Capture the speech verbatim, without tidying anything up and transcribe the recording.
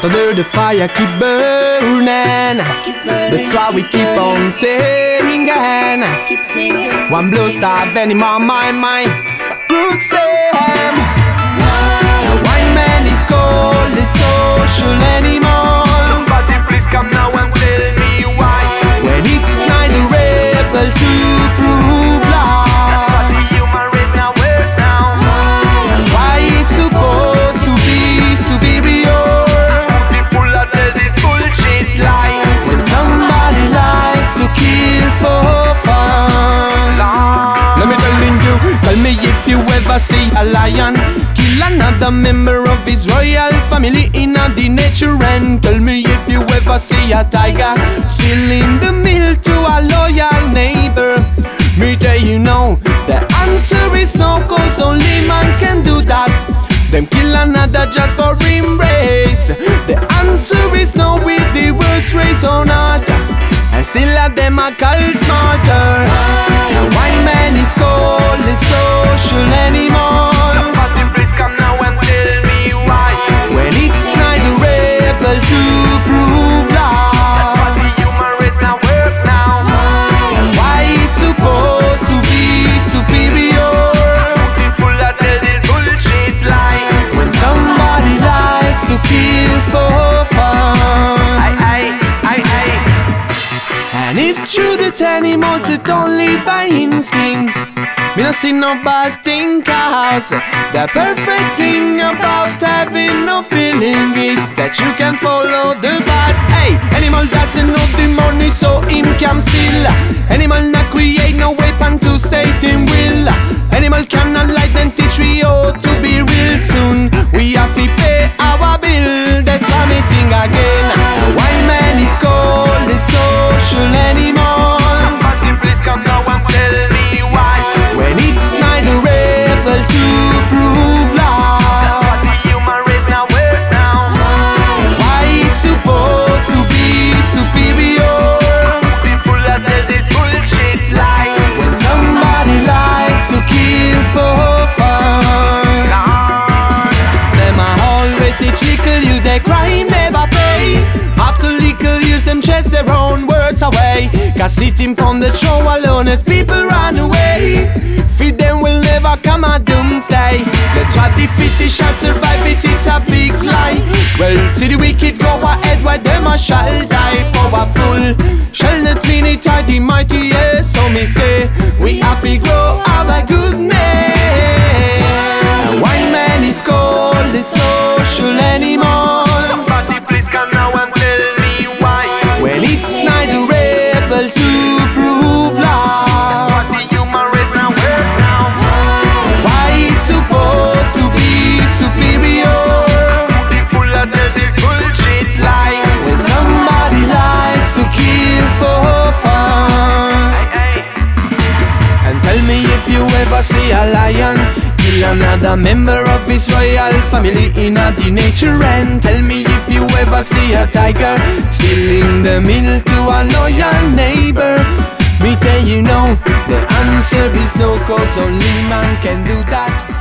under the fire keep burning. That's why we keep on singing. One blue star burning my mind, mind roots them. The white man is called the social animal. Somebody please come now and tell me why. When it's not the rebel to prove love. But the human race now work now. Why it's supposed to be superior? People are tell this bullshit lies. When somebody likes to kill for fun. Let me tell you, tell me if you ever see a lion kill another member of his royal family in the nature. And tell me if you ever see a tiger stealing the milk to a loyal neighbor. Me tell you now, the answer is no, cause only man can do that. Them kill another just for embrace. The answer is no, with the worst race on earth. And still at them a called smarter. The white man is called the social animal. Somebody please come now and tell me why. When it's not the rebel to prove love. But the human race now work now. Why it's supposed to be superior? People are tell this bullshit lies. When somebody likes to kill for fun. I, I, I, I. And if true that animals it only by instinct, me no see no bad thing, cause the perfect thing about having no feeling is that you can follow the bad. Hey, animal doesn't know the money, so him can steal. Animal not create no weapon to state him will. Animal cannot lie, then teach we how to be real soon. We have to pay our bill, that's why me sing again. The white man is called the social animal. Somebody please come now and tell me why. When it's not the rebel to prove love. But the human race now work now. Why it's supposed to be superior? People are tell this bullshit lies. When somebody likes to kill for fun. Them a always they trickle you, they crime never pay. After little years them chase their own words away. Cause sitting on the show alone as people run away. Feed them will never come a doomsday. That's what the fittest shall survive it, it's a big lie. Well, see the wicked go ahead while them a shall die. Powerful shall not clean it out the mighty, yes. So me say, we have to grow up a good man. A white man is called the social animal. Somebody please come now and tell me why. When it's not the rebel to prove love. But the human race now work now. Why it's supposed to be superior? People are tell this bullshit lies. When somebody likes to kill for fun. Hey, hey. And tell me if you ever see a lion kill another member of his royal family in the nature. And tell me if you ever see a tiger stealing the milk to a loyal neighbor. Me tell you no, the answer is no, cause only man can do that.